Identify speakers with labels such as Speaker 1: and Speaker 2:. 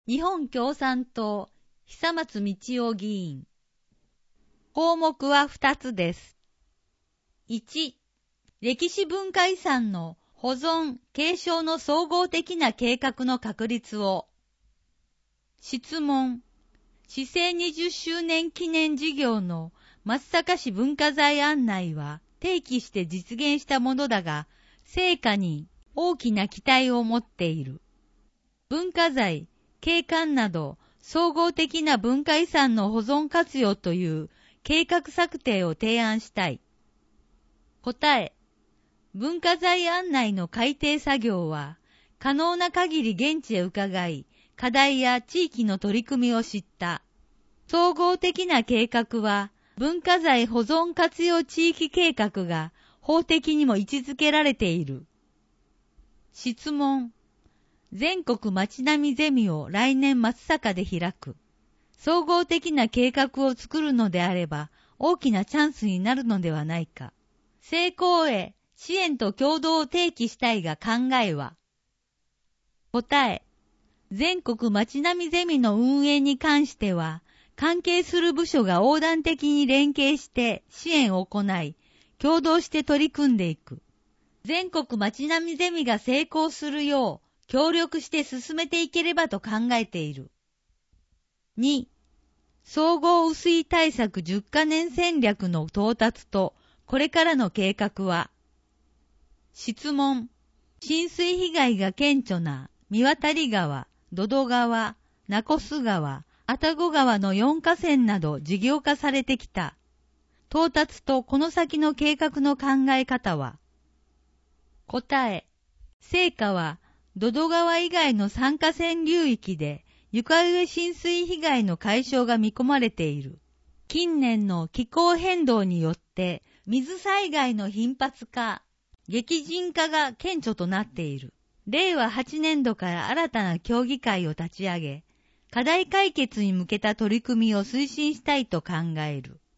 Speaker 1: 日本共産党久松道夫議員。項目は2つです。1、歴史文化遺産の保存・継承の総合的な計画の確立を。質問。市政20周年記念事業の松阪市文化財案内は提起して実現したものだが、成果に大きな期待を持っている。文化財、景観など総合的な文化遺産の保存活用という計画策定を提案したい。答え。文化財案内の改定作業は可能な限り現地へ伺い、課題や地域の取り組みを知った。総合的な計画は文化財保存活用地域計画が法的にも位置づけられている。質問。全国街並みゼミを来年松阪で開く。総合的な計画を作るのであれば大きなチャンスになるのではないか。成功へ支援と協働を提起したいが考えは。答え。全国街並みゼミの運営に関しては、関係する部署が横断的に連携して支援を行い、協働して取り組んでいく。全国街並みゼミが成功するよう、協力して進めていければと考えている。2、総合雨水対策10カ年戦略の到達と、これからの計画は。質問。浸水被害が顕著な三渡川、土戸川、名古屋川、愛宕川の4河川など事業化されてきた。到達とこの先の計画の考え方は。答え。成果は、土戸川以外の3河川流域で床上浸水被害の解消が見込まれている。近年の気候変動によって水災害の頻発化、激甚化が顕著となっている。令和8年度から新たな協議会を立ち上げ、課題解決に向けた取り組みを推進したいと考える。